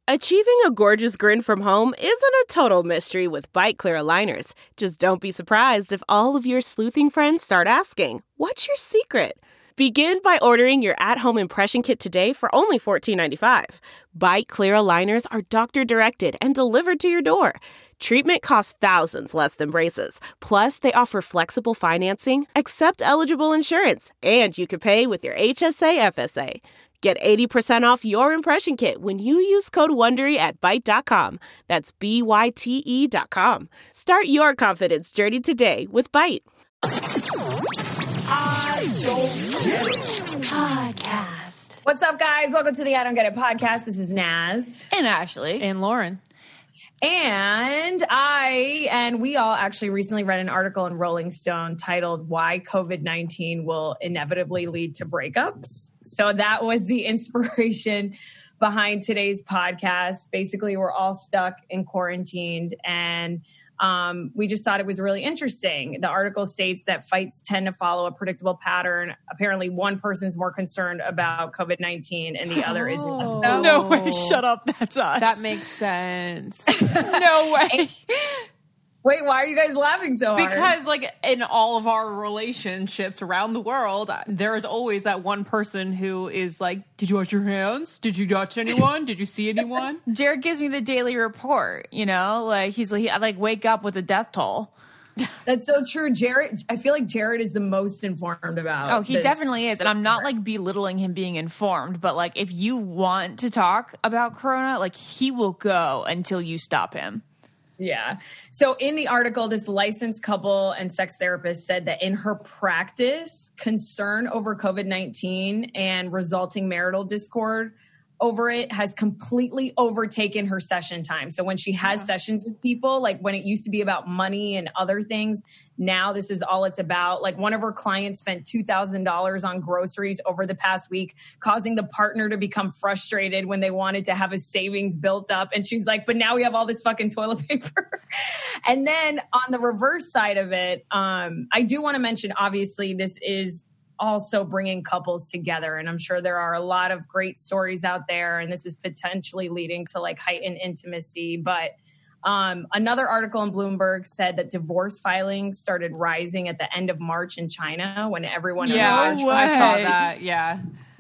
Achieving a gorgeous grin from home isn't a total mystery with Byte Clear aligners. Just don't be surprised if all of your sleuthing friends start asking, "What's your secret?" Begin by ordering your at-home impression kit today for only $14.95. Byte Clear aligners are doctor-directed and delivered to your door. Treatment costs thousands less than braces. Plus, they offer flexible financing, accept eligible insurance, and you can pay with your HSA FSA. Get 80% off your impression kit when you use code WONDERY at Byte.com. That's BYTE.com. Start your confidence journey today with Byte. I Don't Get It Podcast. What's up, guys? Welcome to the I Don't Get It podcast. This is Naz. And Ashley. And Lauren. And we all actually recently read an article in Rolling Stone titled "Why COVID-19 Will Inevitably Lead to Breakups." So that was the inspiration behind today's podcast. Basically, we're all stuck and quarantined, and we just thought it was really interesting. The article states that fights tend to follow a predictable pattern. Apparently, one person's more concerned about COVID-19 and the other is less so. No way. Shut up. That's us. That makes sense. No way. Wait, why are you guys laughing so hard? Because, like, in all of our relationships around the world, there is always that one person who is like, "Did you wash your hands? Did you touch anyone? Did you see anyone?" Jared gives me the daily report, you know? Like, I wake up with a death toll. That's so true. Jared, I feel like Jared is the most informed about Oh, he this. definitely is. And I'm not, like, belittling him being informed, but, like, if you want to talk about Corona, like, he will go until you stop him. Yeah. So in the article, this licensed couple and sex therapist said that in her practice, concern over COVID-19 and resulting marital discord over it has completely overtaken her session time. So when she has sessions with people, like when it used to be about money and other things, now this is all it's about. Like one of her clients spent $2,000 on groceries over the past week, causing the partner to become frustrated when they wanted to have a savings built up. And she's like, but now we have all this fucking toilet paper. And then on the reverse side of it, I do want to mention, obviously, this is also bringing couples together. And I'm sure there are a lot of great stories out there, and this is potentially leading to like heightened intimacy. But another article in Bloomberg said that divorce filings started rising at the end of March in China when everyone I saw that. Yeah.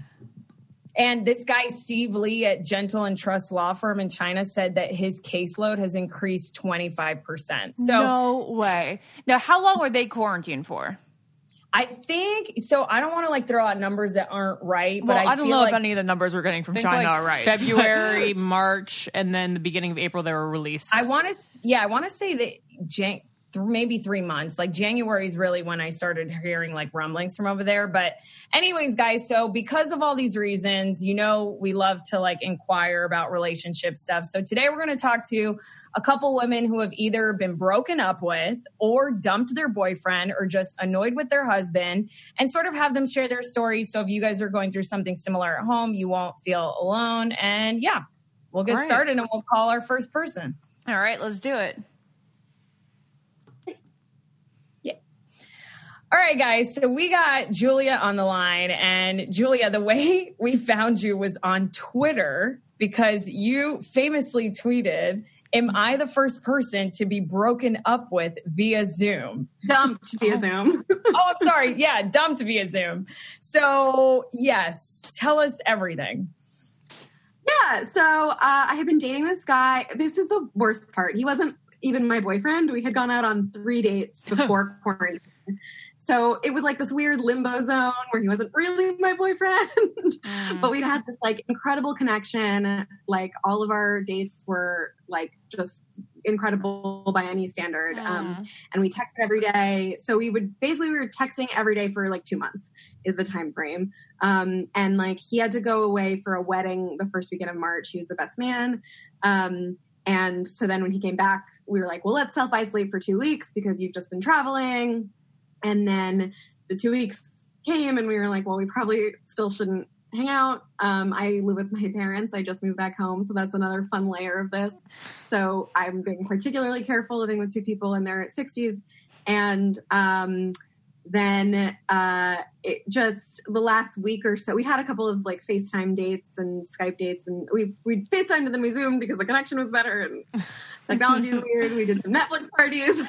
And this guy, Steve Lee at Gentle and Trust Law Firm in China, said that his caseload has increased 25%. So no way. Now, how long were they quarantined for? I think so. I don't want to like throw out numbers that aren't right, but I don't feel know like if any of the numbers we're getting from China are right. February, March, and then the beginning of April they were released. I want to say that maybe 3 months. Like January is really when I started hearing like rumblings from over there. But anyways, guys, so because of all these reasons, you know, we love to like inquire about relationship stuff. So today we're going to talk to a couple women who have either been broken up with or dumped their boyfriend or just annoyed with their husband, and sort of have them share their stories. So if you guys are going through something similar at home, you won't feel alone. And yeah, we'll get started and we'll call our first person. All right, let's do it. All right, guys. So we got Julia on the line. And Julia, the way we found you was on Twitter because you famously tweeted, "Am I the first person to be broken up with via Zoom?" Dumped via Zoom. Oh, I'm sorry. Yeah, dumped via Zoom. So, yes, tell us everything. Yeah, so I had been dating this guy. This is the worst part. He wasn't even my boyfriend. We had gone out on 3 dates before quarantine. So it was like this weird limbo zone where he wasn't really my boyfriend, but we'd had this like incredible connection. Like all of our dates were like just incredible by any standard. And we texted every day. So we were texting every day for like 2 months is the time frame. And like he had to go away for a wedding the first weekend of March. He was the best man. And so then when he came back, we were like, well, let's self-isolate for 2 weeks because you've just been traveling. And then the 2 weeks came and we were like, well, we probably still shouldn't hang out. I live with my parents. I just moved back home. So that's another fun layer of this. So I'm being particularly careful living with two people in their 60s. And then it just the last week or so, we had a couple of like FaceTime dates and Skype dates, and we FaceTimed and then we Zoomed because the connection was better and technology is weird. We did some Netflix parties.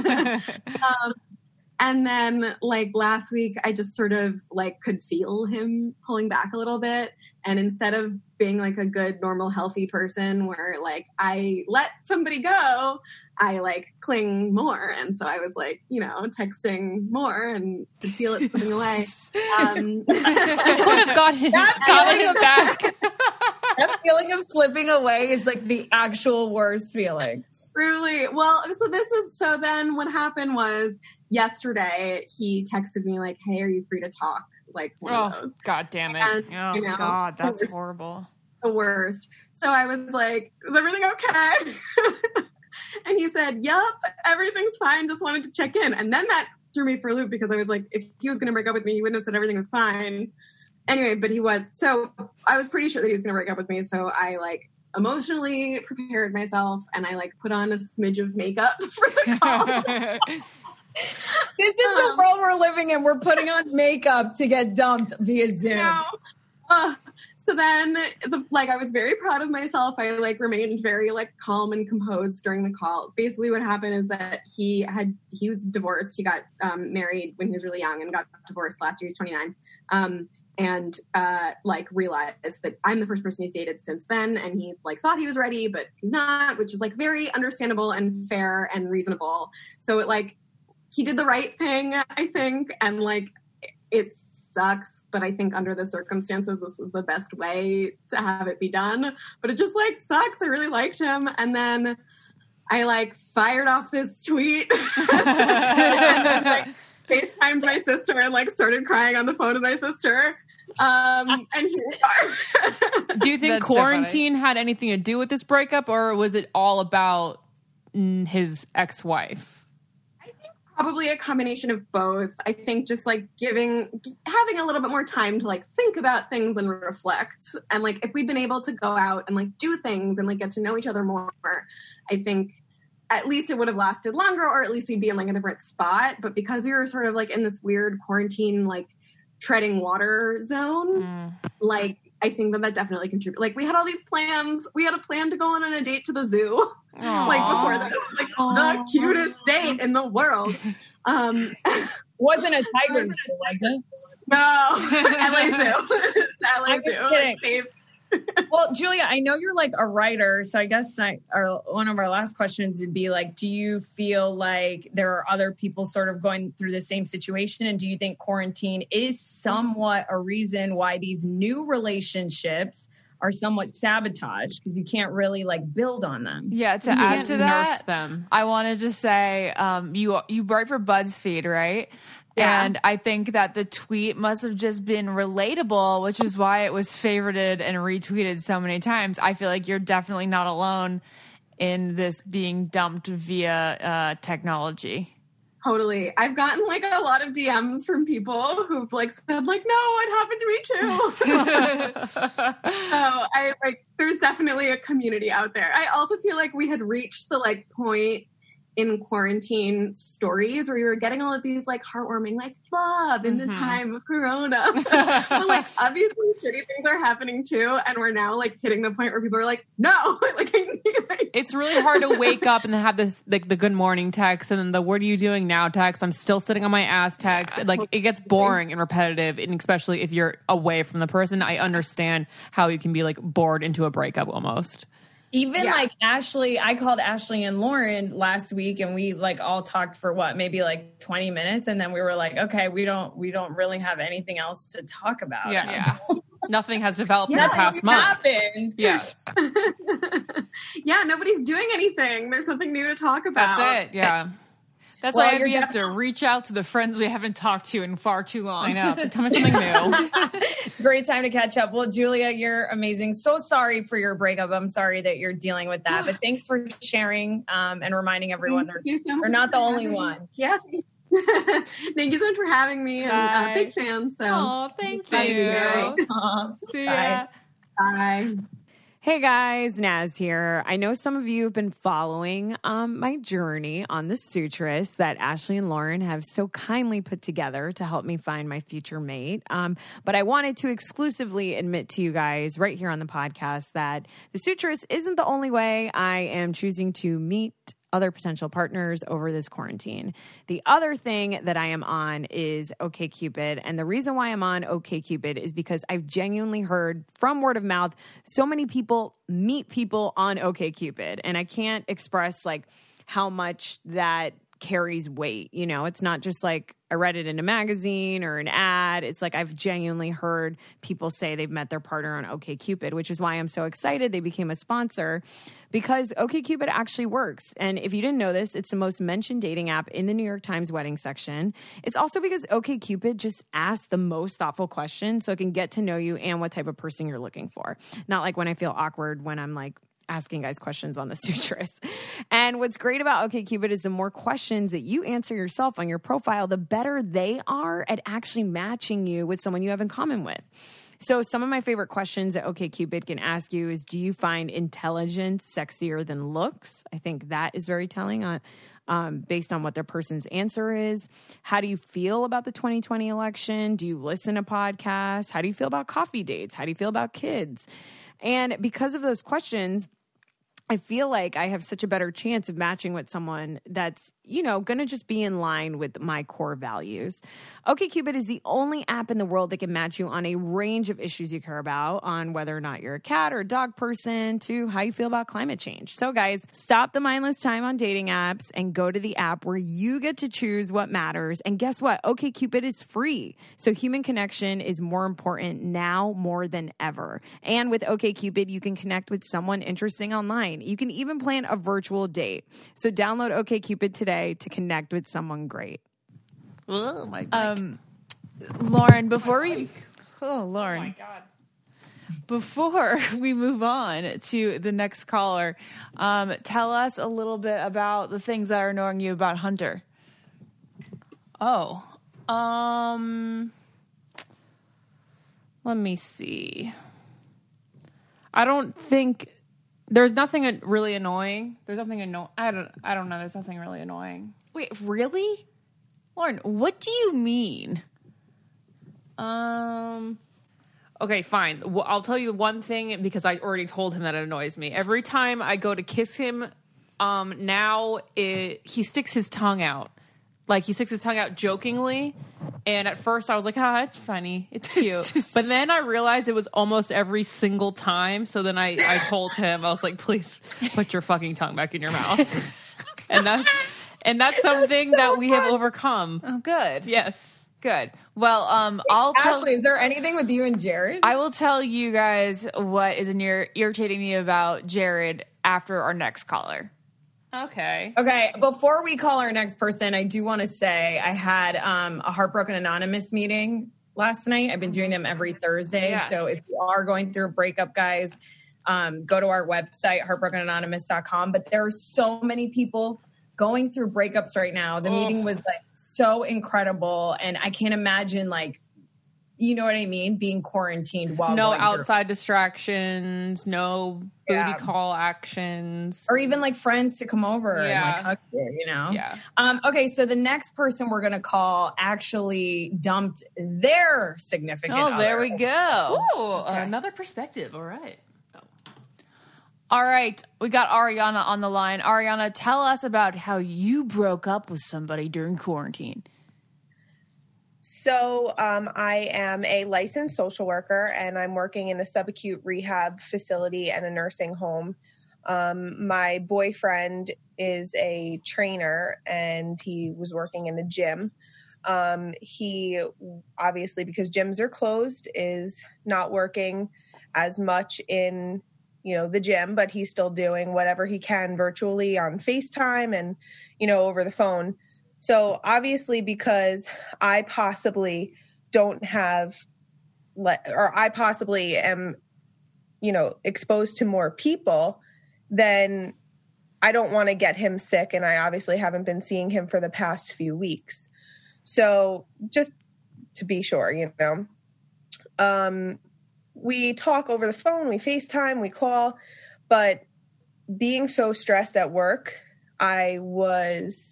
And then like last week, I just sort of like could feel him pulling back a little bit. And instead of being like a good, normal, healthy person where like I let somebody go, I like cling more. And so I was like, you know, texting more and could feel it slipping away. I could have got him back. That feeling of slipping away is like the actual worst feeling. Truly. Well, so then what happened was yesterday he texted me like, hey, are you free to talk? Like one of those. God damn it. And, oh, you know, God, that's horrible. The worst. So I was like, is everything okay? And he said, yep, everything's fine. Just wanted to check in. And then that threw me for a loop because I was like, if he was going to break up with me, he wouldn't have said everything was fine. Anyway, but he was. So I was pretty sure that he was going to break up with me. So I like emotionally prepared myself and I like put on a smidge of makeup for the call. This is the world we're living in. We're putting on makeup to get dumped via Zoom. So then, I was very proud of myself. I like remained very like calm and composed during the call. Basically, what happened is that he was divorced. He got married when he was really young and got divorced last year. He's 29. And realized that I'm the first person he's dated since then. And he like thought he was ready, but he's not, which is like very understandable and fair and reasonable. So he did the right thing, I think. And like, it sucks, but I think under the circumstances, this was the best way to have it be done. But it just like sucks. I really liked him. And then I like fired off this tweet and then, like, FaceTimed my sister and like started crying on the phone with my sister. And here we are. Do you think That's quarantine had anything to do with this breakup, or was it all about his ex-wife? Probably a combination of both. I think just like having a little bit more time to like think about things and reflect. And like if we'd been able to go out and like do things and like get to know each other more, I think at least it would have lasted longer, or at least we'd be in like a different spot. But because we were sort of like in this weird quarantine, like treading water zone, like I think that definitely contributed. Like we had all these plans. We had a plan to go on a date to the zoo. Like before this, like the cutest date in the world. Wasn't a tiger, was it? No, LA Zoo. LA Zoo. Kidding. Well, Julia, I know you're like a writer, so I guess one of our last questions would be like, do you feel like there are other people sort of going through the same situation? And do you think quarantine is somewhat a reason why these new relationships are somewhat sabotaged because you can't really like build on them? Yeah, to add to that, nurse them. I wanted to say you write for BuzzFeed, right? Yeah. And I think that the tweet must have just been relatable, which is why it was favorited and retweeted so many times. I feel like you're definitely not alone in this being dumped via technology. Totally. I've gotten like a lot of DMs from people who've like said like, no, it happened to me too. So I like, there's definitely a community out there. I also feel like we had reached the like point in quarantine stories where we were getting all of these like heartwarming, like love in the time of Corona. But like obviously shitty things are happening too. And we're now like hitting the point where people are like, no, like it's really hard to wake up and have this like the good morning text and then the what are you doing now text. I'm still sitting on my ass text. Like it gets boring and repetitive, and especially if you're away from the person. I understand how you can be like bored into a breakup almost. Even like Ashley, I called Ashley and Lauren last week and we like all talked for maybe like 20 minutes. And then we were like, okay, we don't really have anything else to talk about. Yeah. Nothing has developed in the past month. Happened. Yeah. Yeah. Nobody's doing anything. There's nothing new to talk about. That's it. Yeah. That's why we have to reach out to the friends we haven't talked to in far too long. I know. Tell me something new. Great time to catch up. Well, Julia, you're amazing. So sorry for your breakup. I'm sorry that you're dealing with that. But thanks for sharing and reminding everyone they're not the only one. Yeah. Thank you so much for having me. I'm a big fan. So. Oh, thank you. Bye. See ya. Bye. Hey guys, Naz here. I know some of you have been following my journey on the Sutress that Ashley and Lauren have so kindly put together to help me find my future mate. But I wanted to exclusively admit to you guys right here on the podcast that the Sutress isn't the only way I am choosing to meet other potential partners over this quarantine. The other thing that I am on is OkCupid. And the reason why I'm on OkCupid is because I've genuinely heard from word of mouth, so many people meet people on OkCupid. And I can't express like how much that carries weight. You know, it's not just like I read it in a magazine or an ad. It's like I've genuinely heard people say they've met their partner on OkCupid, which is why I'm so excited they became a sponsor, because OkCupid actually works. And if you didn't know this, it's the most mentioned dating app in the New York Times wedding section. It's also because OkCupid just asks the most thoughtful questions so it can get to know you and what type of person you're looking for. Not like when I feel awkward when I'm like asking guys questions on the Sutress. And what's great about OkCupid is the more questions that you answer yourself on your profile, the better they are at actually matching you with someone you have in common with. So some of my favorite questions that OkCupid can ask you is, do you find intelligence sexier than looks? I think that is very telling on based on what their person's answer is. How do you feel about the 2020 election? Do you listen to podcasts? How do you feel about coffee dates? How do you feel about kids? And because of those questions, I feel like I have such a better chance of matching with someone that's, you know, going to just be in line with my core values. OkCupid is the only app in the world that can match you on a range of issues you care about, on whether or not you're a cat or a dog person to how you feel about climate change. So guys, stop the mindless time on dating apps and go to the app where you get to choose what matters. And guess what? OkCupid is free. So human connection is more important now more than ever. And with OkCupid, you can connect with someone interesting online. You can even plan a virtual date. So download OkCupid today to connect with someone great. Oh my God. Lauren, before we... Oh, Oh Lauren. my God. Before we move on to the next caller, tell us a little bit about the things that are annoying you about Hunter. Oh, let me see. I don't think there's nothing really annoying. There's nothing I don't know. There's nothing really annoying. Wait, really? Lauren, what do you mean? Okay, fine. Well, I'll tell you one thing because I already told him that it annoys me. Every time I go to kiss him, he sticks his tongue out. Like, he sticks his tongue out jokingly. And at first I was like, it's funny. It's cute. But then I realized it was almost every single time. So then I told him, I was like, please put your fucking tongue back in your mouth. and that's something that we have overcome. Oh, good. Yes. Good. Well, I'll tell... Ashley, is there anything with you and Jared? I will tell you guys what is irritating me about Jared after our next caller. Okay. Okay, before we call our next person, I do want to say I had a Heartbroken Anonymous meeting last night. I've been doing them every Thursday. Yeah. So if you are going through a breakup, guys, go to our website, heartbrokenanonymous.com. But there are so many people going through breakups right now. The meeting was like so incredible. And I can't imagine, like, you know what I mean? Being quarantined while no going outside distractions, no booty call actions. or even like friends to come over and like hug you, you know? Yeah. Okay, so the next person we're gonna call actually dumped their significant other. Oh, there we go. Ooh, another perspective. All right. All right, we got Ariana on the line. Ariana, tell us about how you broke up with somebody during quarantine. So I am a licensed social worker, and I'm working in a subacute rehab facility and a nursing home. My boyfriend is a trainer, and he was working in a gym. He obviously, because gyms are closed, is not working as much in the gym, but he's still doing whatever he can virtually on FaceTime and, over the phone. So obviously, because I possibly don't have, or I possibly am, exposed to more people, then I don't want to get him sick. And I obviously haven't been seeing him for the past few weeks. So just to be sure, we talk over the phone, we FaceTime, we call, but being so stressed at work, I was,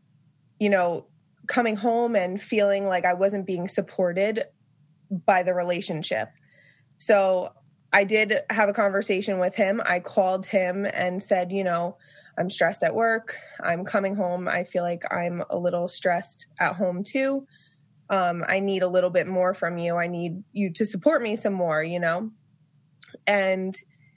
coming home and feeling like I wasn't being supported by the relationship. So I did have a conversation with him. I called him and said, I'm stressed at work. I'm coming home. I feel like I'm a little stressed at home too. I need a little bit more from you. I need you to support me some more, And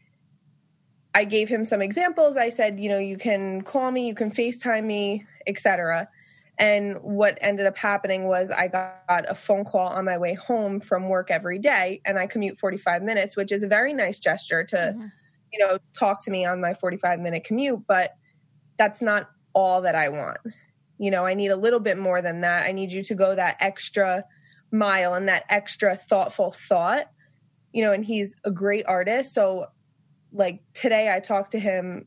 I gave him some examples. I said, you can call me, you can FaceTime me, etc. And what ended up happening was I got a phone call on my way home from work every day, and I commute 45 minutes, which is a very nice gesture to, talk to me on my 45-minute commute. But that's not all that I want. I need a little bit more than that. I need you to go that extra mile and that extra thoughtful thought, and he's a great artist. So like today I talked to him,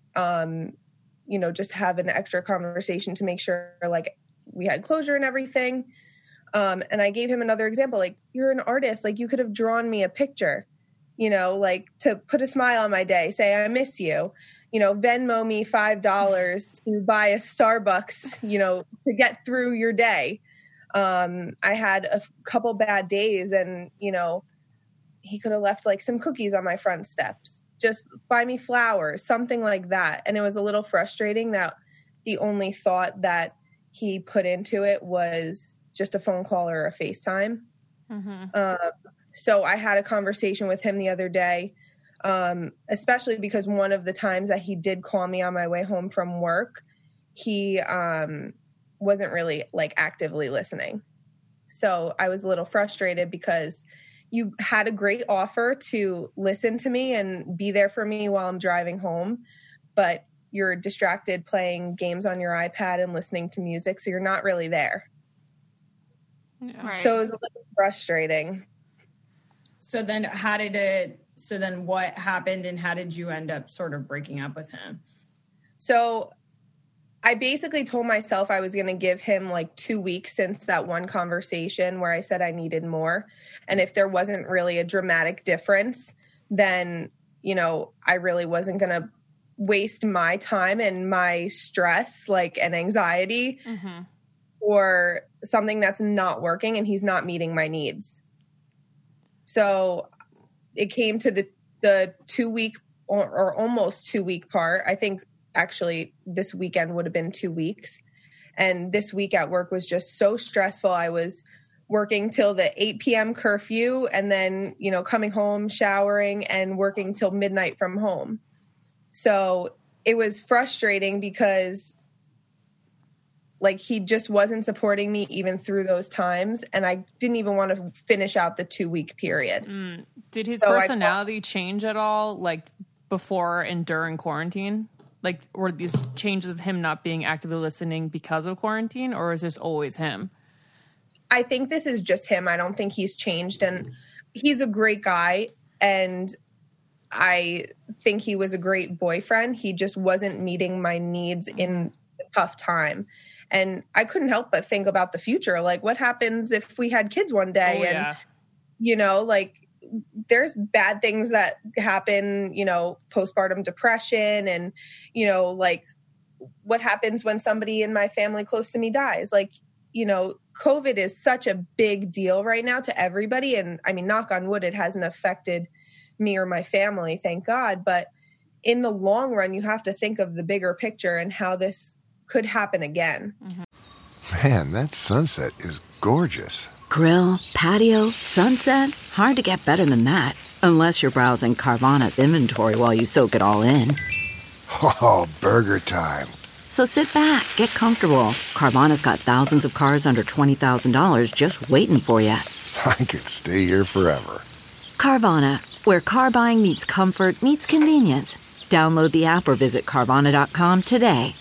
just have an extra conversation to make sure like we had closure and everything. And I gave him another example, like, you're an artist, like you could have drawn me a picture, like to put a smile on my day, say, I miss you. Venmo me $5 to buy a Starbucks, to get through your day. I had a couple bad days and, he could have left like some cookies on my front steps, just buy me flowers, something like that. And it was a little frustrating that the only thought that he put into it was just a phone call or a FaceTime. Mm-hmm. So I had a conversation with him the other day, especially because one of the times that he did call me on my way home from work, he wasn't really like actively listening. So I was a little frustrated because you had a great offer to listen to me and be there for me while I'm driving home, but you're distracted playing games on your iPad and listening to music, so you're not really there. Yeah. Right. So it was a little frustrating. So then what happened and how did you end up sort of breaking up with him? So I basically told myself I was going to give him like 2 weeks since that one conversation where I said I needed more. And if there wasn't really a dramatic difference, then, I really wasn't going to waste my time and my stress, like, and anxiety for something that's not working and he's not meeting my needs. So it came to the 2 week or almost 2 week part. I think actually this weekend would have been 2 weeks. And this week at work was just so stressful. I was working till the 8 p.m. curfew and then, coming home, showering and working till midnight from home. So it was frustrating because like he just wasn't supporting me even through those times. And I didn't even want to finish out the 2 week period. Did his personality change at all, like before and during quarantine? Like, were these changes of him not being actively listening because of quarantine, or is this always him? I think this is just him. I don't think he's changed. And he's a great guy. And I think he was a great boyfriend. He just wasn't meeting my needs in a tough time. And I couldn't help but think about the future. Like, what happens if we had kids one day? Like, there's bad things that happen, postpartum depression and, like what happens when somebody in my family close to me dies. Like, COVID is such a big deal right now to everybody. And I mean, knock on wood, it hasn't affected me or my family, thank God. But in the long run, you have to think of the bigger picture and how this could happen again. Man, that sunset is gorgeous. Grill, patio, sunset. Hard to get better than that. Unless you're browsing Carvana's inventory while you soak it all in. Oh, burger time. So sit back, get comfortable. Carvana's got thousands of cars under $20,000 just waiting for you. I could stay here forever. Carvana, where car buying meets comfort, meets convenience. Download the app or visit Carvana.com today.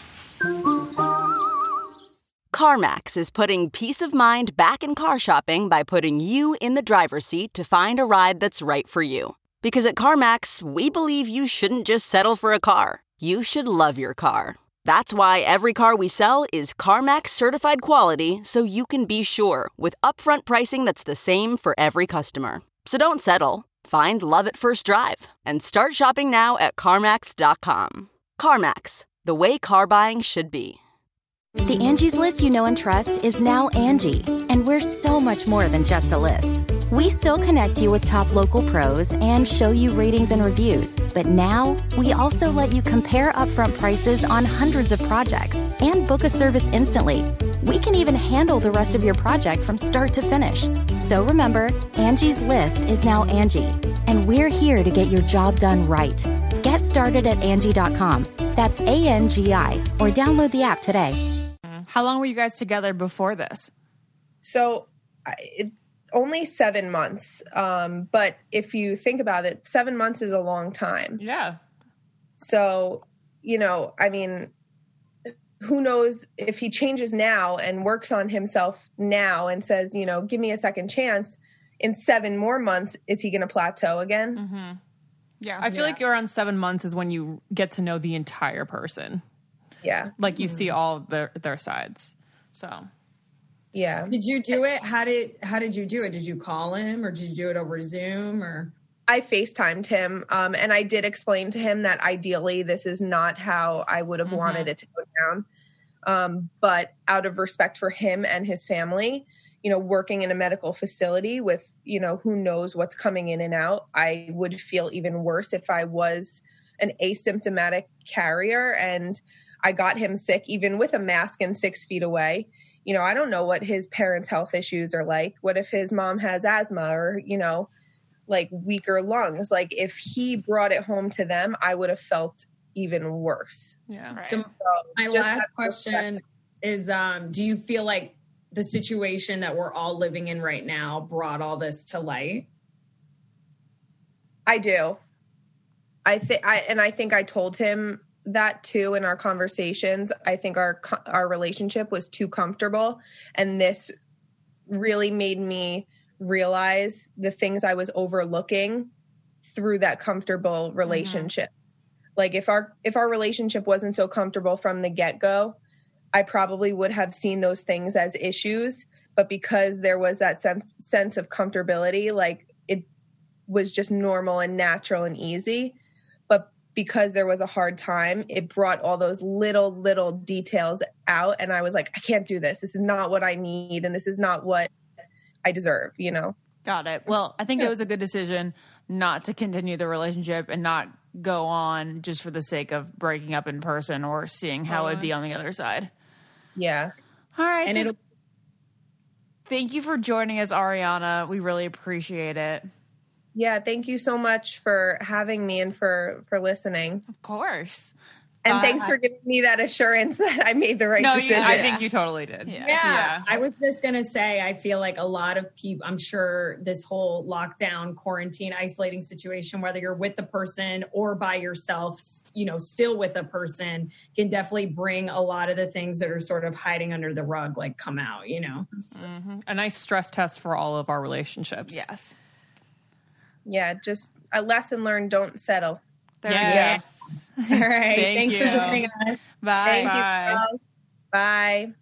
CarMax is putting peace of mind back in car shopping by putting you in the driver's seat to find a ride that's right for you. Because at CarMax, we believe you shouldn't just settle for a car. You should love your car. That's why every car we sell is CarMax certified quality, so you can be sure with upfront pricing that's the same for every customer. So don't settle. Find love at first drive and start shopping now at CarMax.com. CarMax, the way car buying should be. The Angie's List you know and trust is now Angie, and we're so much more than just a list. We still connect you with top local pros and show you ratings and reviews, but now we also let you compare upfront prices on hundreds of projects and book a service instantly. We can even handle the rest of your project from start to finish. So remember, Angie's List is now Angie, and we're here to get your job done right. Get started at Angie.com. That's ANGI, or download the app today. How long were you guys together before this? So only 7 months. But if you think about it, 7 months is a long time. Yeah. So, I mean, who knows if he changes now and works on himself now and says, give me a second chance, in 7 more months, is he going to plateau again? Mm-hmm. Yeah. I feel like around 7 months is when you get to know the entire person. Yeah. Like you see all their sides. So. Yeah. Did you do it? How did you do it? Did you call him or did you do it over Zoom or? I FaceTimed him. And I did explain to him that ideally this is not how I would have wanted it to go down. But out of respect for him and his family, working in a medical facility with, who knows what's coming in and out, I would feel even worse if I was an asymptomatic carrier and I got him sick, even with a mask and 6 feet away. I don't know what his parents' health issues are like. What if his mom has asthma or, like weaker lungs? Like if he brought it home to them, I would have felt even worse. Yeah. Right. So my last question is, do you feel like the situation that we're all living in right now brought all this to light? I do. I think I told him that too in our conversations. I think our relationship was too comfortable, and this really made me realize the things I was overlooking through that comfortable relationship. Like if our relationship wasn't so comfortable from the get-go, I probably would have seen those things as issues, but because there was that sense of comfortability, like it was just normal and natural and easy. Because there was a hard time, it brought all those little details out. And I was like, I can't do this. This is not what I need. And this is not what I deserve, Got it. Well, I think it was a good decision not to continue the relationship and not go on just for the sake of breaking up in person or seeing how it would be on the other side. Yeah. All right. Thank you for joining us, Ariana. We really appreciate it. Yeah, thank you so much for having me and for listening. Of course. And thanks for giving me that assurance that I made the right decision. I think you totally did. Yeah. I was just going to say, I feel like a lot of people, I'm sure this whole lockdown, quarantine, isolating situation, whether you're with the person or by yourself, still with a person, can definitely bring a lot of the things that are sort of hiding under the rug, like come out, Mm-hmm. A nice stress test for all of our relationships. Yes. Yeah, just a lesson learned, don't settle. Yes. All right. Thanks you. for joining us. Bye. Thank you. Bye.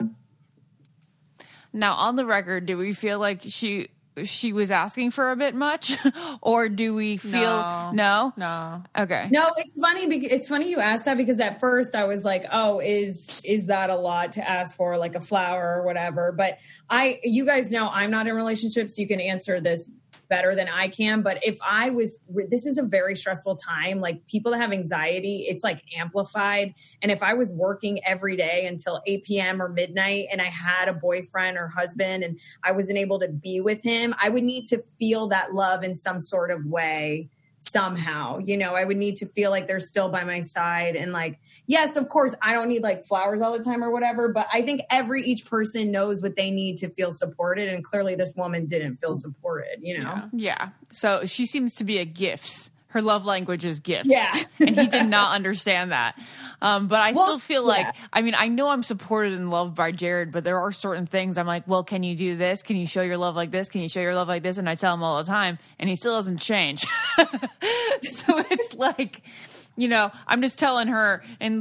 Now, on the record, do we feel like she was asking for a bit much, or do we feel no? Okay. No, it's funny you asked that, because at first I was like, oh, is that a lot to ask for, like a flower or whatever? But you guys know I'm not in relationships. So you can answer this better than I can. But if I was, this is a very stressful time. Like people that have anxiety, it's like amplified. And if I was working every day until 8 p.m. or midnight and I had a boyfriend or husband and I wasn't able to be with him, I would need to feel that love in some sort of way somehow. I would need to feel like they're still by my side. And like, yes, of course, I don't need like flowers all the time or whatever, but I think each person knows what they need to feel supported. And clearly this woman didn't feel supported, Yeah. So she seems to be a gifts. Her love language is gifts. Yeah. And he did not understand that. But I still feel like, I know I'm supported and loved by Jared, but there are certain things I'm like, well, can you do this? Can you show your love like this? Can you show your love like this? And I tell him all the time, and he still doesn't change. So it's like, I'm just telling her in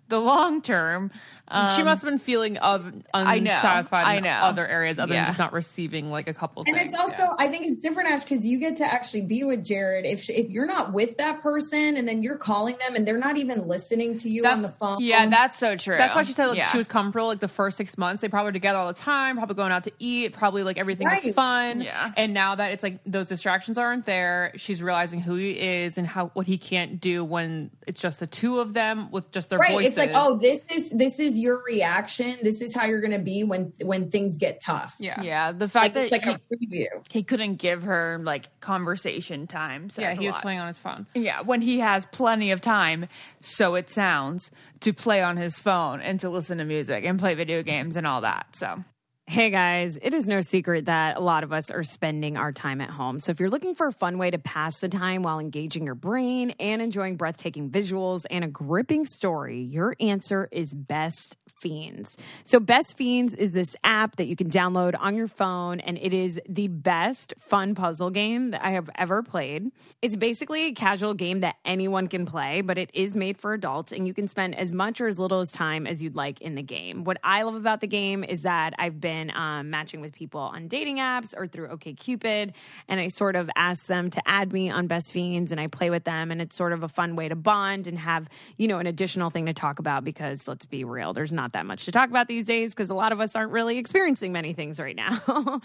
the long term. She must have been feeling unsatisfied in other areas other than just not receiving like a couple and things. It's also, I think it's different, Ash, because you get to actually be with Jared. If you're not with that person and then you're calling them and they're not even listening to you on the phone. Yeah, that's so true. That's why she said she was comfortable like the first 6 months. They probably were together all the time, probably going out to eat, probably like everything was fun. Yeah. And now that it's like those distractions aren't there, she's realizing who he is and what he can't do when it's just the two of them with just their voices. It's like, oh, this is your reaction. This is how you're going to be when things get tough. Yeah. The fact that it's like a preview. He couldn't give her like conversation time. Yeah, he was playing on his phone. Yeah, when he has plenty of time, so it sounds, to play on his phone and to listen to music and play video games and all that. So. Hey guys, it is no secret that a lot of us are spending our time at home. So if you're looking for a fun way to pass the time while engaging your brain and enjoying breathtaking visuals and a gripping story, your answer is Best Fiends. So Best Fiends is this app that you can download on your phone, and it is the best fun puzzle game that I have ever played. It's basically a casual game that anyone can play, but it is made for adults, and you can spend as much or as little as time as you'd like in the game. What I love about the game is that I've been matching with people on dating apps or through OkCupid, and I sort of ask them to add me on Best Fiends, and I play with them, and it's sort of a fun way to bond and have, an additional thing to talk about, because let's be real, there's not that much to talk about these days because a lot of us aren't really experiencing many things right now.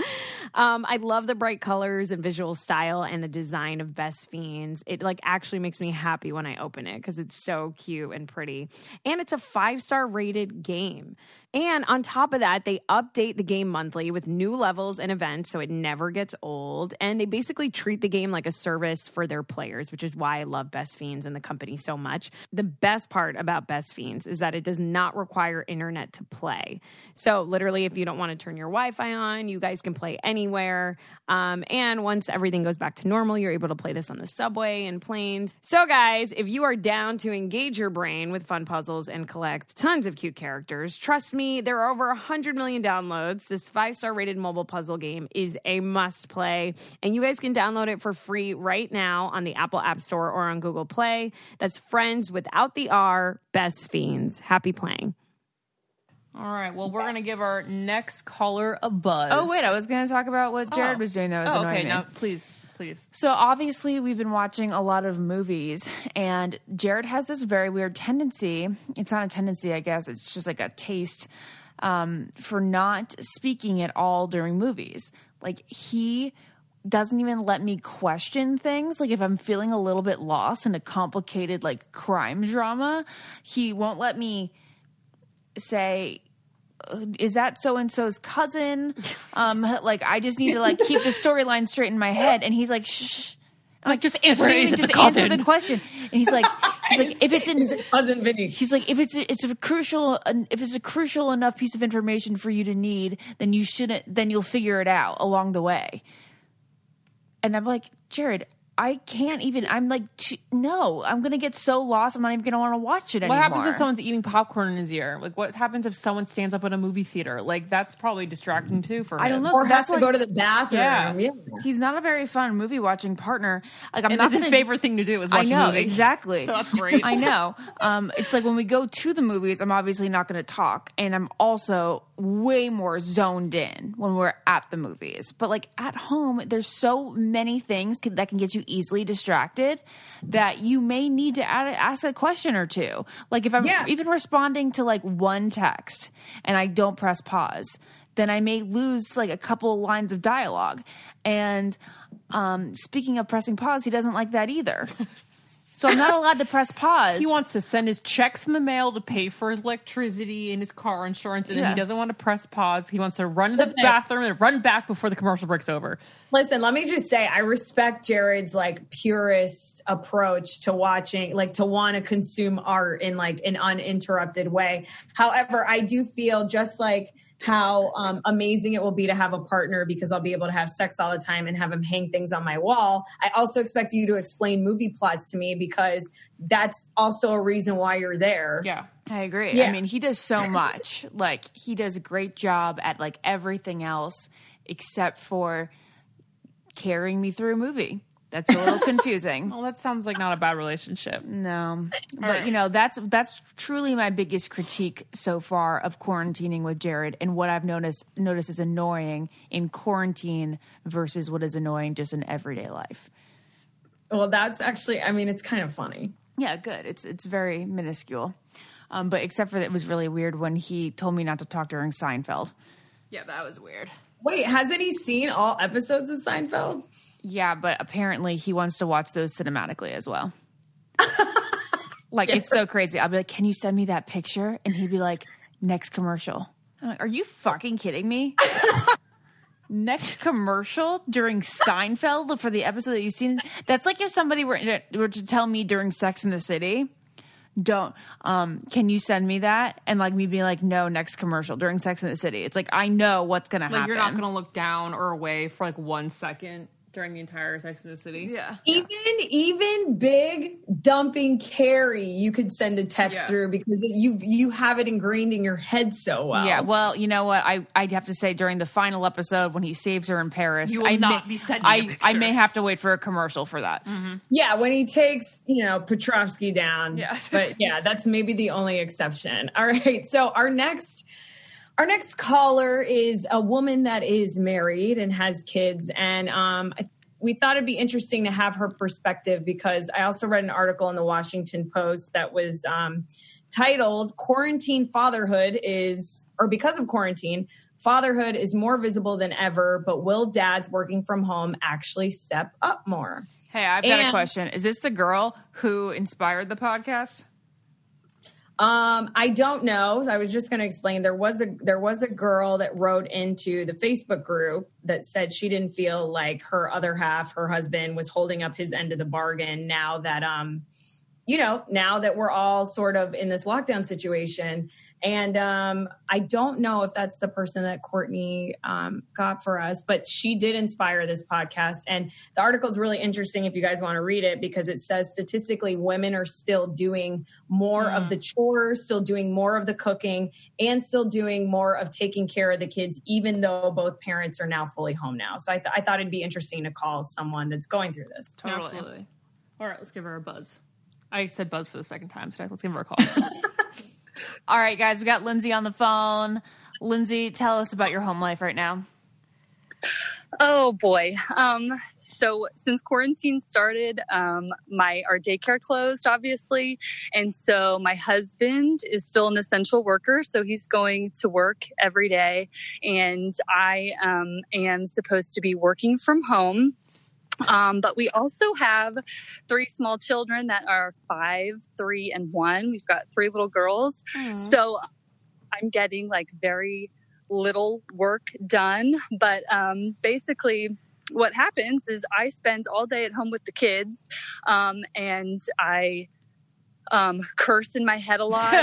I love the bright colors and visual style and the design of Best Fiends. It like actually makes me happy when I open it because it's so cute and pretty, and it's a 5-star rated game. And on top of that, they update the game monthly with new levels and events, so it never gets old. And they basically treat the game like a service for their players, which is why I love Best Fiends and the company so much. The best part about Best Fiends is that it does not require internet to play. So literally, if you don't want to turn your Wi-Fi on, you guys can play anywhere. And once everything goes back to normal, you're able to play this on the subway and planes. So guys, if you are down to engage your brain with fun puzzles and collect tons of cute characters, trust me, there are over 100 million downloads. This 5-star rated mobile puzzle game is a must play, and you guys can download it for free right now on the Apple App Store or on Google Play. That's Friends without the R, Best Fiends. Happy playing. All right. Well, we're going to give our next caller a buzz. Oh, wait. I was going to talk about what Jared was doing. That was annoying me. Now, please. So obviously we've been watching a lot of movies, and Jared has this very weird tendency. It's not a tendency, I guess. It's just like a taste for not speaking at all during movies. Like, he doesn't even let me question things. Like, if I'm feeling a little bit lost in a complicated like crime drama, he won't let me say, is that so-and-so's cousin? Like, I just need to like keep the storyline straight in my head. And he's like, shh. I'm like, just answer it. Just answer the question. And he's like, if it's in cousin Vinny. He's like, if it's a crucial enough piece of information for you to need, then you'll figure it out along the way. And I'm like, Jared, I can't even, I'm like, no, I'm going to get so lost. I'm not even going to want to watch it anymore. What happens if someone's eating popcorn in his ear? Like, what happens if someone stands up at a movie theater? Like, that's probably distracting too for him. I don't know. Or has to go to the bathroom. Yeah. He's not a very fun movie watching partner. Like, and his favorite thing to do is watch a movie. Exactly. So that's great. I know. It's like when we go to the movies, I'm obviously not going to talk. And I'm also way more zoned in when we're at the movies. But like at home, there's so many things that can get you easily distracted that you may need to ask a question or two. Like if I'm even responding to like one text and I don't press pause, then I may lose like a couple lines of dialogue. And speaking of pressing pause, he doesn't like that either. So I'm not allowed to press pause. He wants to send his checks in the mail to pay for his electricity and his car insurance, and then he doesn't want to press pause. He wants to run to the bathroom and run back before the commercial break's over. Listen, let me just say, I respect Jared's like purist approach to watching, like to want to consume art in like an uninterrupted way. However, I do feel just like how amazing it will be to have a partner because I'll be able to have sex all the time and have him hang things on my wall. I also expect you to explain movie plots to me because that's also a reason why you're there. Yeah, I agree. Yeah. I mean, he does so much. Like, he does a great job at like everything else except for carrying me through a movie. That's a little confusing. Well, that sounds like not a bad relationship. No. But, that's truly my biggest critique so far of quarantining with Jared, and what I've noticed is annoying in quarantine versus what is annoying just in everyday life. Well, that's actually, it's kind of funny. Yeah, good. It's very minuscule. But except for that, it was really weird when he told me not to talk during Seinfeld. Yeah, that was weird. Wait, hasn't he seen all episodes of Seinfeld? Yeah, but apparently he wants to watch those cinematically as well. It's so crazy. I'll be like, can you send me that picture? And he'd be like, next commercial. I'm like, are you fucking kidding me? Next commercial during Seinfeld for the episode that you've seen? That's like if somebody were to tell me during Sex in the City, can you send me that? And me being like, no, next commercial during Sex in the City. It's like, I know what's going to happen. You're not going to look down or away for 1 second during the entire Sex in the City. Yeah. Even big dumping Carrie, you could send a text through because you have it ingrained in your head so well. Yeah. Well, you know what? I'd have to say during the final episode when he saves her in Paris, you will not be sending a picture. I may have to wait for a commercial for that. Mm-hmm. Yeah, when he takes Petrovsky down. Yeah. But yeah, that's maybe the only exception. All right. So our next caller is a woman that is married and has kids. And we thought it'd be interesting to have her perspective because I also read an article in the Washington Post that was titled Quarantine Fatherhood because of quarantine, fatherhood is more visible than ever, but will dads working from home actually step up more? Hey, I've got a question. Is this the girl who inspired the podcast? I don't know. I was just going to explain. There was a girl that wrote into the Facebook group that said she didn't feel like her other half, her husband, was holding up his end of the bargain now that now that we're all sort of in this lockdown situation. And I don't know if that's the person that Courtney got for us, but she did inspire this podcast. And the article is really interesting if you guys want to read it, because it says statistically women are still doing more of the chores, still doing more of the cooking, and still doing more of taking care of the kids, even though both parents are now fully home now. So I thought it'd be interesting to call someone that's going through this. Totally. Absolutely. All right, let's give her a buzz. I said buzz for the second time today. Let's give her a call. All right, guys, we got Lindsay on the phone. Lindsay, tell us about your home life right now. Oh boy. So since quarantine started, our daycare closed, obviously. And so my husband is still an essential worker. So he's going to work every day. And I am supposed to be working from home. But we also have 3 small children that are 5, 3, and 1. We've got 3 little girls. Aww. So I'm getting very little work done. But basically what happens is I spend all day at home with the kids, and I curse in my head a lot.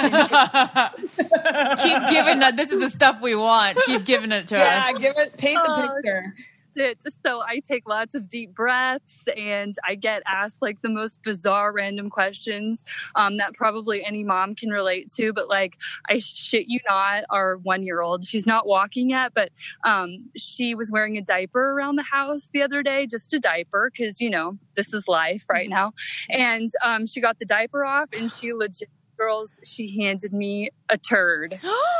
Keep giving this is the stuff we want. Keep giving it to us. Yeah, paint the picture. So I take lots of deep breaths, and I get asked the most bizarre random questions that probably any mom can relate to. But I shit you not, our 1-year-old, she's not walking yet, but she was wearing a diaper around the house the other day, just a diaper, because this is life right now. And she got the diaper off, and she legit, girls, she handed me a turd.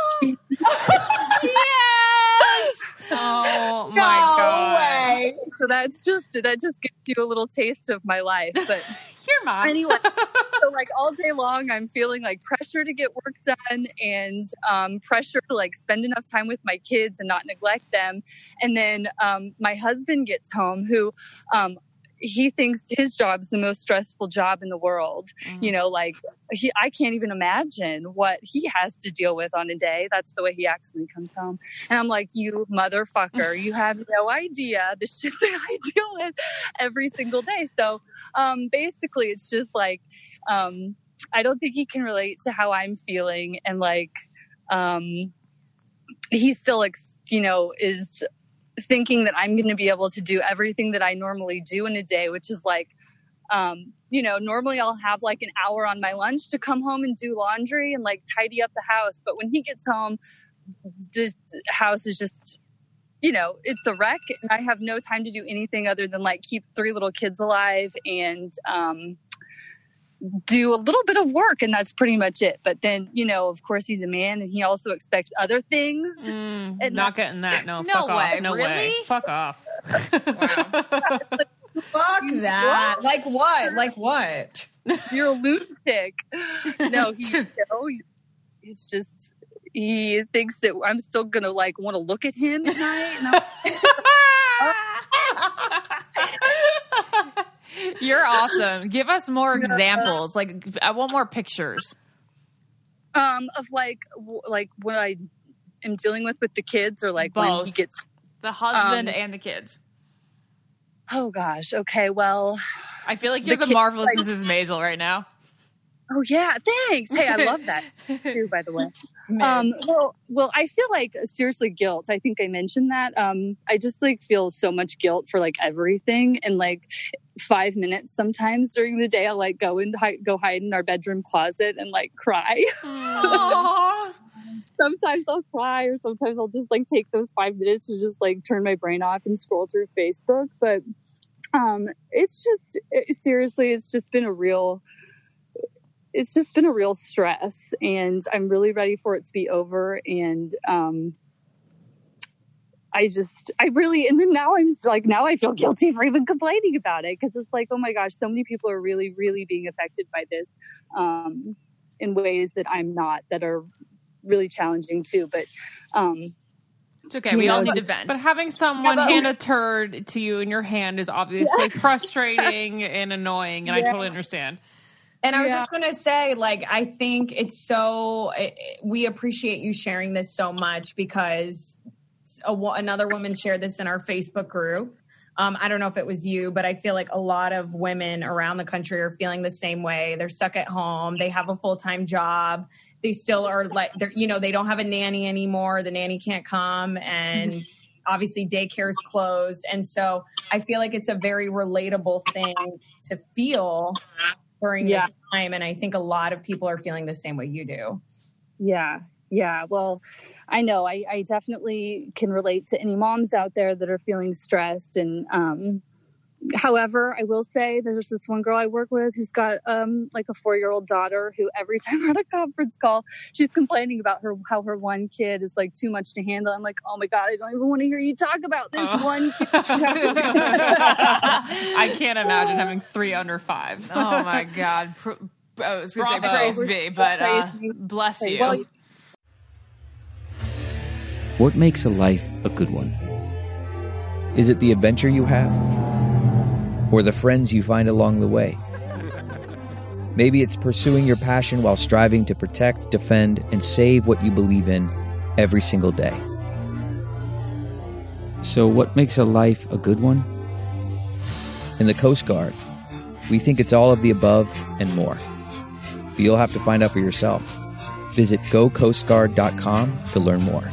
Yes! Oh my God. Way. So that just gives you a little taste of my life. But your mom. Anyway, so all day long I'm feeling pressure to get work done, and pressure to spend enough time with my kids and not neglect them. And then my husband gets home, who he thinks his job's the most stressful job in the world. I can't even imagine what he has to deal with on a day. That's the way he acts when he comes home. And I'm like, you motherfucker, you have no idea the shit that I deal with every single day. So basically it's just I don't think he can relate to how I'm feeling. And he still, is thinking that I'm going to be able to do everything that I normally do in a day, which is normally I'll have an hour on my lunch to come home and do laundry and tidy up the house. But when he gets home, this house is just you know, it's a wreck, and I have no time to do anything other than like keep 3 little kids alive and do a little bit of work, and that's pretty much it. But then, you know, of course, he's a man, and he also expects other things. And not getting that. No, No fuck way. off. No Really? way. Fuck off. Fuck that. Like what? Like what? You're a lunatic. No, it's just, he thinks that I'm still going to like want to look at him at night. And You're awesome. Give us more examples. Like, I want more pictures. of like what I am dealing with the kids, or like Both. when he gets The husband and the kids. Oh gosh. Okay. Well, I feel like you're the kid- marvelous Mrs. Maisel right now. Oh yeah, thanks. Hey, I love that too, by the way. Well, I feel like seriously guilt. I think I mentioned that. I just like feel so much guilt for like everything, and like 5 minutes sometimes during the day, I'll like go hide in our bedroom closet and like cry. Sometimes I'll cry, or sometimes I'll just like take those 5 minutes to just like turn my brain off and scroll through Facebook. But it's just been a real stress, and I'm really ready for it to be over. And now I feel guilty for even complaining about it, because it's like, oh my gosh, so many people are really, really being affected by this in ways that I'm not, that are really challenging too. But it's okay. We all need to vent. But having someone hand a turd to you in your hand is obviously frustrating and annoying, and I totally understand. And I was just going to say, like, I think it's we appreciate you sharing this so much, because another woman shared this in our Facebook group. I don't know if it was you, but I feel like a lot of women around the country are feeling the same way. They're stuck at home. They have a full-time job. They still are like, they don't have a nanny anymore. The nanny can't come, and obviously daycare is closed. And so I feel like it's a very relatable thing to feel during this time. And I think a lot of people are feeling the same way you do. Yeah. Well, I know I definitely can relate to any moms out there that are feeling stressed. And however, I will say there's this one girl I work with who's got like a 4-year-old daughter who every time we're on a conference call, she's complaining about how her one kid is like too much to handle. I'm like, oh my God, I don't even want to hear you talk about this one kid. I can't imagine having 3 under 5. Oh my God. I was going to say praise be, but bless you. Well, what makes a life a good one? Is it the adventure you have? Or the friends you find along the way? Maybe it's pursuing your passion while striving to protect, defend, and save what you believe in every single day. So what makes a life a good one? In the Coast Guard, we think it's all of the above and more. But you'll have to find out for yourself. Visit gocoastguard.com to learn more.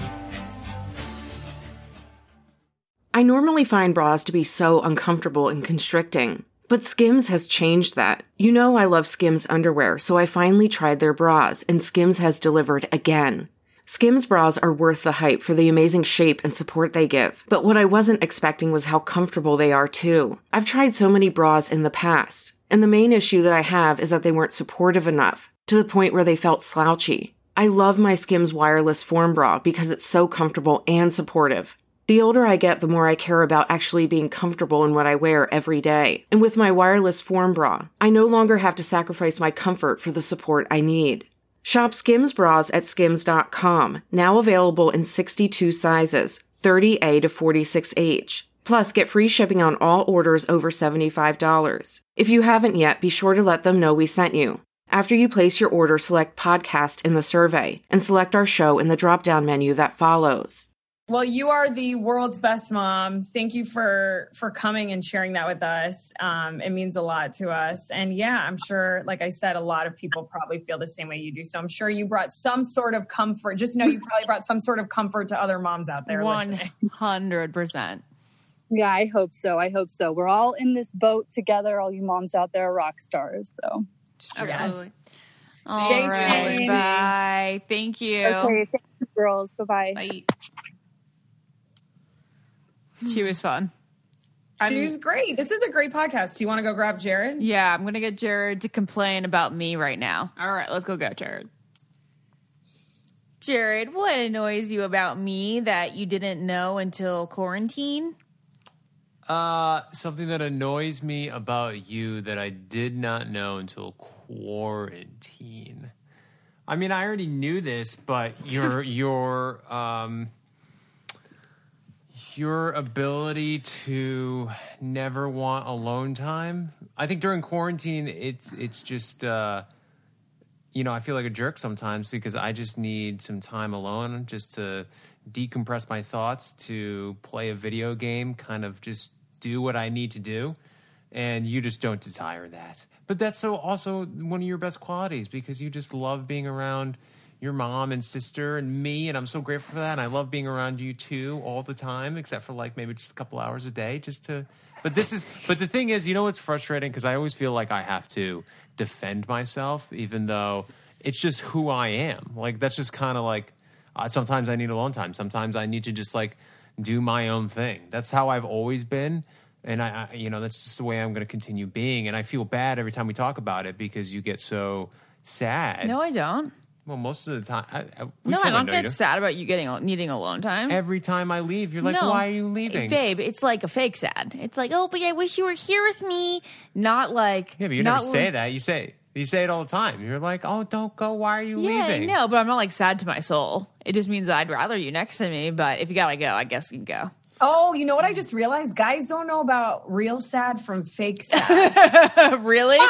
I normally find bras to be so uncomfortable and constricting, but Skims has changed that. You know I love Skims underwear, so I finally tried their bras, and Skims has delivered again. Skims bras are worth the hype for the amazing shape and support they give, but what I wasn't expecting was how comfortable they are too. I've tried so many bras in the past, and the main issue that I have is that they weren't supportive enough, to the point where they felt slouchy. I love my Skims wireless form bra because it's so comfortable and supportive. The older I get, the more I care about actually being comfortable in what I wear every day. And with my wireless form bra, I no longer have to sacrifice my comfort for the support I need. Shop Skims bras at skims.com, now available in 62 sizes, 30A to 46H. Plus, get free shipping on all orders over $75. If you haven't yet, be sure to let them know we sent you. After you place your order, select podcast in the survey and select our show in the drop-down menu that follows. Well, you are the world's best mom. Thank you for coming and sharing that with us. It means a lot to us. And yeah, I'm sure, like I said, a lot of people probably feel the same way you do. So I'm sure you brought some sort of comfort. Just know you probably brought some sort of comfort to other moms out there listening. 100%. Yeah, I hope so. We're all in this boat together. All you moms out there are rock stars. So absolutely. All right. Bye. Thank you. Okay. Thank you, girls. Bye-bye. Bye. She was fun. She's great. This is a great podcast. Do you want to go grab Jared? Yeah, I'm going to get Jared to complain about me right now. All right, let's go get Jared. Jared, what annoys you about me that you didn't know until quarantine? Something that annoys me about you that I did not know until quarantine. I mean, I already knew this, but your ability to never want alone time. I think during quarantine, it's just I feel like a jerk sometimes because I just need some time alone just to decompress my thoughts, to play a video game, kind of just do what I need to do. And you just don't desire that. But that's also one of your best qualities because you just love being around your mom and sister and me, and I'm so grateful for that. And I love being around you too all the time, except for like maybe just a couple hours a day But the thing is, what's frustrating? Because I always feel like I have to defend myself, even though it's just who I am. Like, that's just kind of like, sometimes I need alone time. Sometimes I need to just like do my own thing. That's how I've always been. And I that's just the way I'm going to continue being. And I feel bad every time we talk about it because you get so sad. No, I don't. Well, most of the time. I don't get sad about you needing alone time. Every time I leave, you're like, why are you leaving? Babe, it's like a fake sad. It's like, oh, but I wish you were here with me. Not like... Yeah, but you never say that. You say it all the time. You're like, oh, don't go. Why are you leaving? Yeah, no, but I'm not like sad to my soul. It just means that I'd rather you next to me. But if you gotta go, I guess you can go. Oh, you know what I just realized? Guys don't know about real sad from fake sad. Really?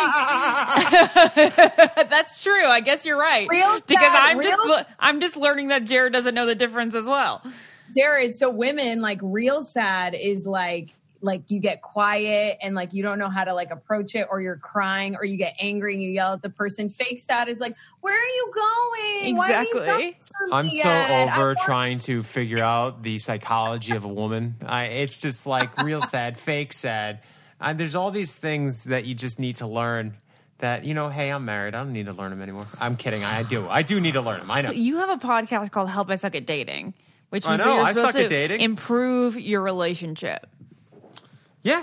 That's true. I guess you're right. Real sad, because I'm just learning that Jared doesn't know the difference as well. Jared, so women, like, real sad is like you get quiet and like you don't know how to like approach it, or you're crying, or you get angry and you yell at the person. Fake sad is like, where are you going? Exactly. Why are you I'm so over trying to figure out the psychology of a woman. It's just like real sad, fake sad. There's all these things that you just need to learn. That, hey, I'm married. I don't need to learn them anymore. I'm kidding. I do need to learn them. I know. You have a podcast called Help I Suck at Dating, which means I know. that you're supposed to dating. improve your relationship. Yeah.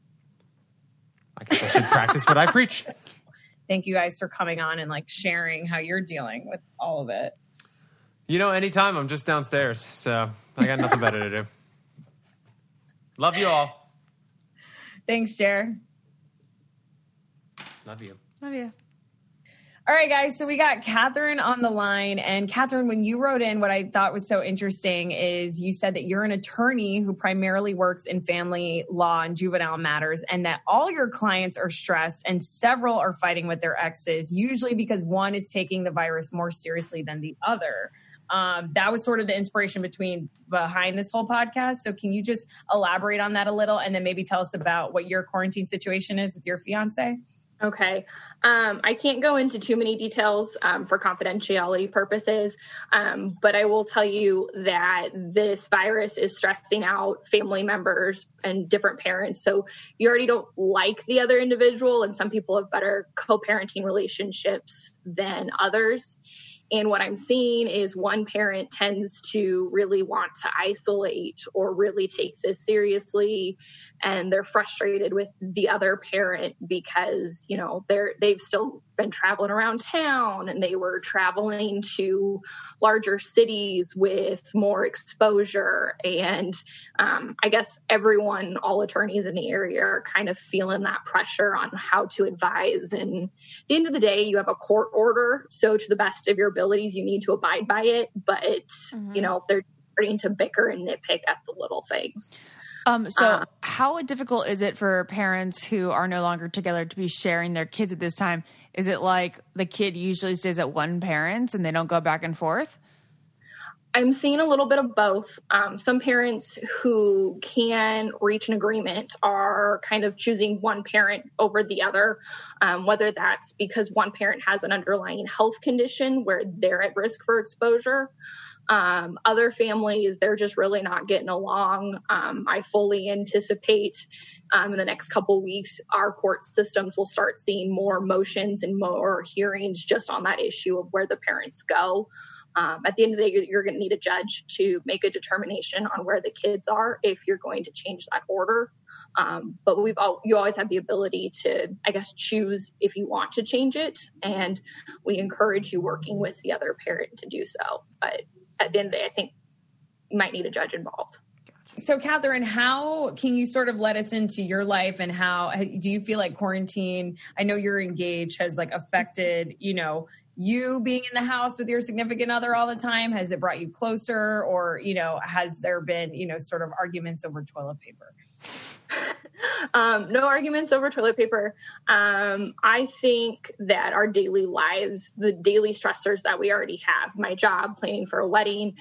I guess I should practice what I preach. Thank you guys for coming on and like sharing how you're dealing with all of it. Anytime, I'm just downstairs, so I got nothing better to do. Love you all. Thanks, Jared. Love you. Love you. All right, guys. So we got Catherine on the line. And Catherine, when you wrote in, what I thought was so interesting is you said that you're an attorney who primarily works in family law and juvenile matters, and that all your clients are stressed and several are fighting with their exes, usually because one is taking the virus more seriously than the other. That was sort of the inspiration behind this whole podcast. So can you just elaborate on that a little and then maybe tell us about what your quarantine situation is with your fiance? Okay. I can't go into too many details for confidentiality purposes, but I will tell you that this virus is stressing out family members and different parents. So you already don't like the other individual, and some people have better co-parenting relationships than others. And what I'm seeing is one parent tends to really want to isolate or really take this seriously. And they're frustrated with the other parent because, they've still been traveling around town and they were traveling to larger cities with more exposure. And I guess all attorneys in the area are kind of feeling that pressure on how to advise. And at the end of the day, you have a court order. So to the best of your abilities, you need to abide by it. But, they're starting to bicker and nitpick at the little things. So how difficult is it for parents who are no longer together to be sharing their kids at this time? Is it like the kid usually stays at one parent's and they don't go back and forth? I'm seeing a little bit of both. Some parents who can reach an agreement are kind of choosing one parent over the other, whether that's because one parent has an underlying health condition where they're at risk for exposure. Other families, they're just really not getting along. I fully anticipate in the next couple weeks, our court systems will start seeing more motions and more hearings just on that issue of where the parents go. At the end of the day, you're going to need a judge to make a determination on where the kids are if you're going to change that order. But you always have the ability to, I guess, choose if you want to change it. And we encourage you working with the other parent to do so. But at the end of the day, I think you might need a judge involved. So, Catherine, how can you sort of let us into your life, and how do you feel like quarantine, I know you're engaged, has like affected, you being in the house with your significant other all the time? Has it brought you closer, or, has there been, sort of arguments over toilet paper? No arguments over toilet paper. I think that our daily lives, the daily stressors that we already have, my job, planning for a wedding,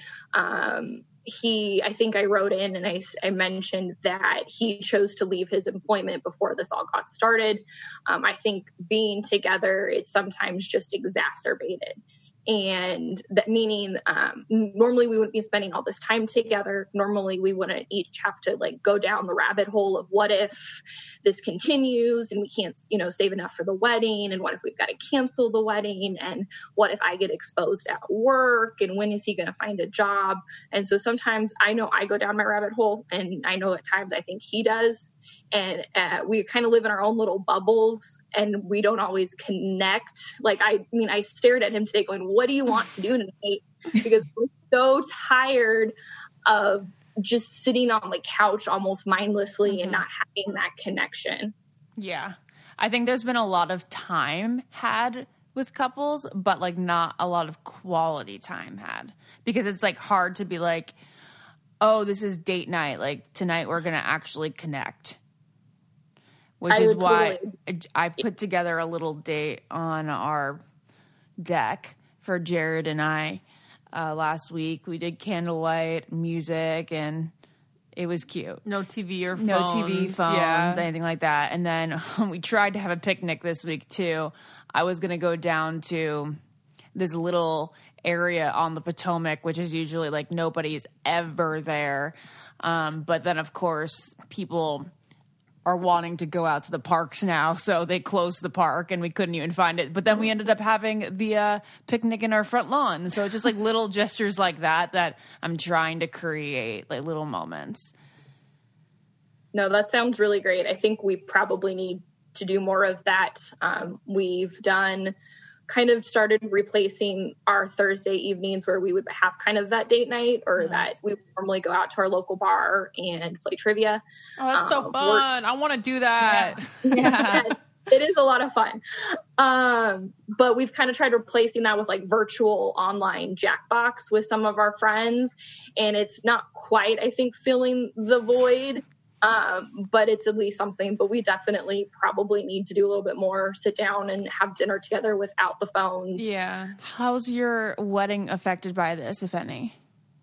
I think I wrote in and I mentioned that he chose to leave his employment before this all got started. I think being together, it's sometimes just exacerbated. And that meaning, normally we wouldn't be spending all this time together. Normally we wouldn't each have to like go down the rabbit hole of what if this continues and we can't, save enough for the wedding, and what if we've got to cancel the wedding, and what if I get exposed at work, and when is he going to find a job? And so sometimes I know I go down my rabbit hole, and I know at times I think he does. And we kind of live in our own little bubbles, and we don't always connect. Like, I stared at him today going, what do you want to do tonight? Because I'm so tired of just sitting on the couch almost mindlessly and not having that connection. Yeah. I think there's been a lot of time had with couples, but like not a lot of quality time had, because it's like hard to be like, oh, this is date night. Like tonight we're going to actually connect, which is why I put together a little date on our deck for Jared and I last week. We did candlelight, music, and it was cute. No TV or phones. No TV, phones, anything like that. And then we tried to have a picnic this week too. I was going to go down to this little area on the Potomac, which is usually like nobody's ever there. But then, of course, people are wanting to go out to the parks now, so they closed the park and we couldn't even find it. But then we ended up having the picnic in our front lawn. So it's just like little gestures like that I'm trying to create, like little moments. No, that sounds really great. I think we probably need to do more of that. We've kind of started replacing our Thursday evenings where we would have kind of that date night, or that we would normally go out to our local bar and play trivia. Oh, that's so fun. I want to do that. Yeah. Yes, it is a lot of fun. But we've kind of tried replacing that with like virtual online Jackbox with some of our friends. And it's not quite, I think, filling the void. But it's at least something. But we definitely probably need to do a little bit more, sit down and have dinner together without the phones. Yeah. How's your wedding affected by this, if any?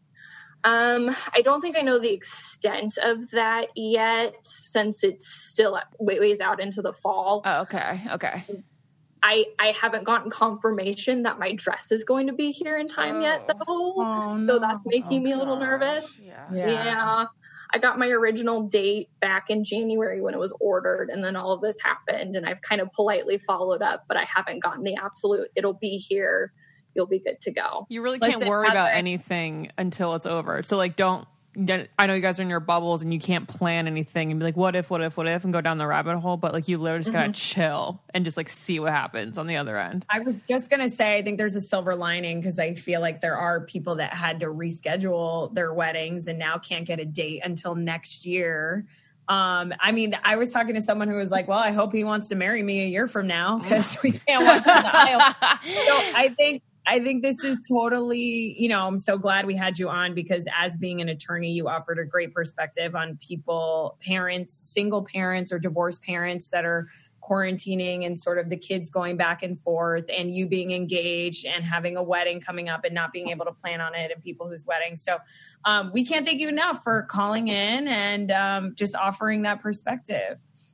I don't think I know the extent of that yet, since it's still ways out into the fall. Oh, okay. I haven't gotten confirmation that my dress is going to be here in time yet, though. Oh, no. So that's making me a little nervous. Yeah. I got my original date back in January when it was ordered, and then all of this happened, and I've kind of politely followed up, but I haven't gotten the absolute, it'll be here, you'll be good to go. You really can't worry about anything until it's over. So like, I know you guys are in your bubbles and you can't plan anything and be like, what if, and go down the rabbit hole. But like, you literally just gotta chill and just like see what happens on the other end. I was just going to say, I think there's a silver lining, because I feel like there are people that had to reschedule their weddings and now can't get a date until next year. I was talking to someone who was like, well, I hope he wants to marry me a year from now, because we can't walk down the aisle. So I think this is totally, I'm so glad we had you on, because as being an attorney, you offered a great perspective on parents, single parents or divorced parents that are quarantining, and sort of the kids going back and forth, and you being engaged and having a wedding coming up and not being able to plan on it, and people whose weddings. So we can't thank you enough for calling in and just offering that perspective.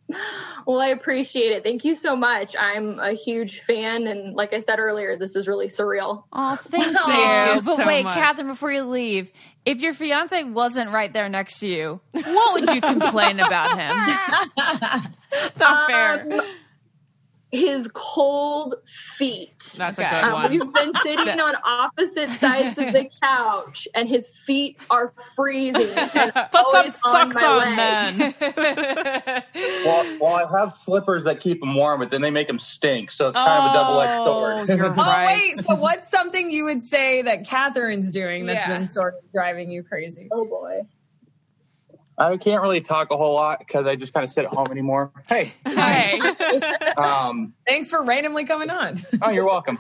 Well, I appreciate it. Thank you so much. I'm a huge fan. And like I said earlier, this is really surreal. Oh, thank you. Thank you But so wait, much. Catherine, before you leave, if your fiance wasn't right there next to you, what would you complain about him? It's not fair. His cold feet. That's a good one. We've been sitting on opposite sides of the couch, and his feet are freezing. And Put some always socks my on leg. then. Well, I have slippers that keep them warm, but then they make them stink. So it's kind of a double-edged sword. You're right. Wait, so what's something you would say that Catherine's doing that's been sort of driving you crazy? Oh, boy. I can't really talk a whole lot because I just kind of sit at home anymore. Hey. Hey. Um, Thanks for randomly coming on. Oh, you're welcome.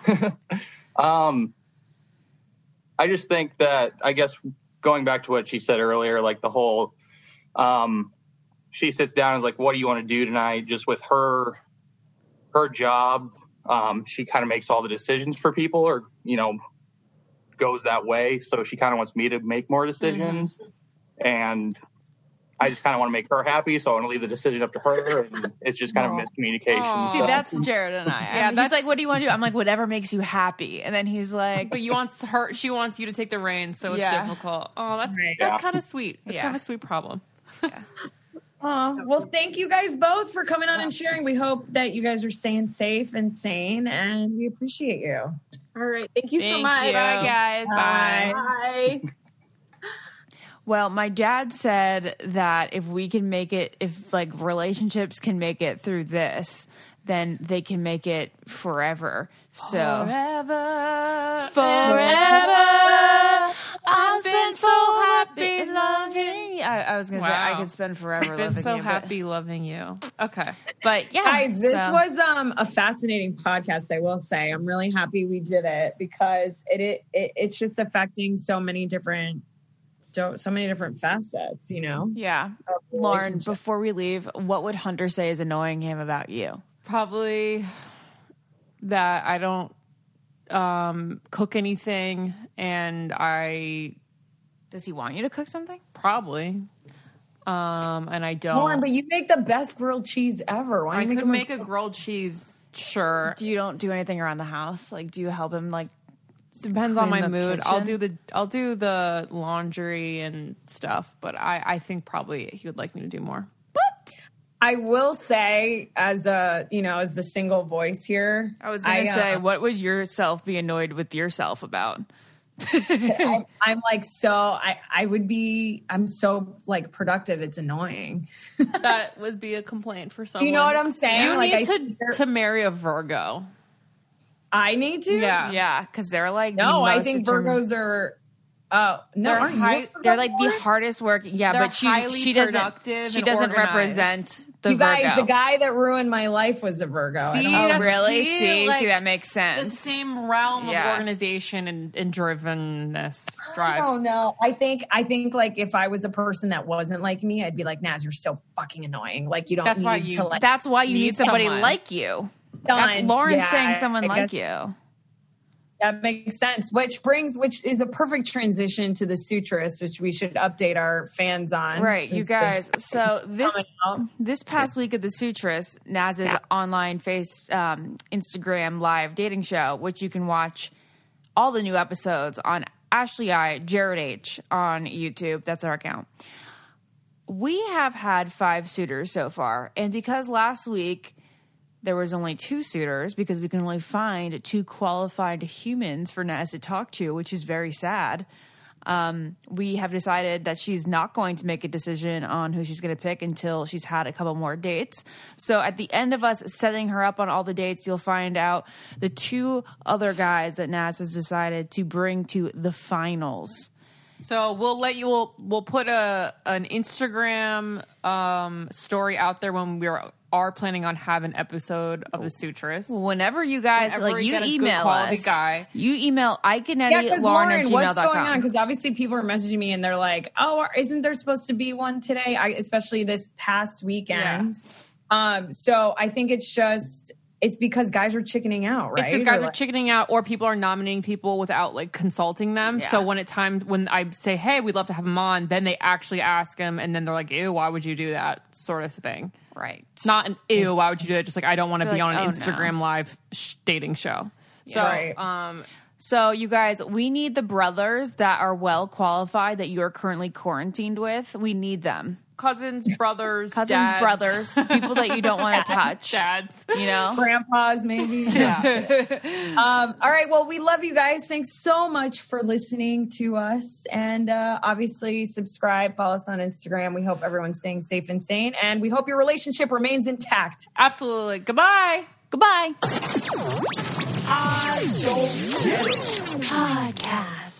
I just think that, I guess, going back to what she said earlier, like the whole, she sits down and is like, what do you want to do tonight? Just with her job, she kind of makes all the decisions for people, or, goes that way. So she kind of wants me to make more decisions. Mm-hmm. And I just kind of want to make her happy, so I want to leave the decision up to her, and it's just kind of miscommunication. See, that's Jared and I. Yeah, He's like, what do you want to do? I'm like, whatever makes you happy. And then he's like, but she wants you to take the reins, so it's difficult. Oh, that's kind of sweet. That's kind of a sweet problem. Well, thank you guys both for coming on and sharing. We hope that you guys are staying safe and sane, and we appreciate you. All right. Thank you so Thank much. you. Bye, guys. Bye. Bye. Well, my dad said that if we can make it, if like relationships can make it through this, then they can make it forever. So forever. I've been so happy loving you. I was going to say, I could spend forever I've loving you. been so happy loving you. Okay. But yeah. Guys, this was a fascinating podcast, I will say. I'm really happy we did it because it's just affecting so many different facets, Yeah. Lauren, before we leave, what would Hunter say is annoying him about you? Probably that I don't cook anything, and Does he want you to cook something? Probably. And I don't. Lauren, but you make the best grilled cheese ever. Why don't you make a grilled cheese? Sure. You don't do anything around the house? Like, do you help him Depends on clean my the mood. kitchen? I'll do the laundry and stuff, but I think probably he would like me to do more. I will say, as the single voice here, I was going to say, what would yourself be annoyed with yourself about? I'm like, I'm so like productive. It's annoying. That would be a complaint for someone. You know what I'm saying? You like, need to marry a Virgo. I need to? Yeah, because they're like, no, I think Virgos are. No, they're like the hardest working. Yeah, They're but she doesn't represent the you guys. Virgo. The guy that ruined my life was a Virgo. See, really? See, like, that makes sense. The same realm of organization and drivenness. Drive. Oh no, I think like if I was a person that wasn't like me, I'd be like, Naz, you're so fucking annoying. Like you don't That's need to like. That's why you need somebody like you. That's Lauren saying someone like you. That makes sense. Which is a perfect transition to the Sutras, which we should update our fans on. Right, you guys. So this past week of the Sutras, Naz's online Instagram live dating show, which you can watch all the new episodes on Ashley I, Jared H on YouTube. That's our account. We have had 5 suitors so far, and because last week there was only 2 suitors because we can only find 2 qualified humans for Naz to talk to, which is very sad. We have decided that she's not going to make a decision on who she's going to pick until she's had a couple more dates. So at the end of us setting her up on all the dates, you'll find out the 2 other guys that Naz has decided to bring to the finals. So we'll put an Instagram story out there when we are planning on having an episode of the Sutras. Whenever you guys you email us. Guy. You email Lauren what's going on? Because obviously people are messaging me and they're like, "Oh, isn't there supposed to be one today?" Especially this past weekend. Yeah. So I think it's just it's because guys are chickening out, right? It's because guys are chickening out, or people are nominating people without like consulting them. Yeah. So when I say, hey, we'd love to have him on, then they actually ask him, and then they're like, ew, why would you do that? Sort of thing. Right. Not an ew, why would you do it? Just like, I don't want to be like, on an oh, Instagram no. live dating show. So, Right. So you guys, we need the brothers that are well qualified that you're currently quarantined with. We need them. Cousins, brothers, dads. Brothers, people that you don't want to touch. Dads. You know? Grandpas, maybe. Yeah. All right. Well, we love you guys. Thanks so much for listening to us. And obviously, subscribe, follow us on Instagram. We hope everyone's staying safe and sane. And we hope your relationship remains intact. Absolutely. Goodbye. Goodbye. I don't get it. Podcast.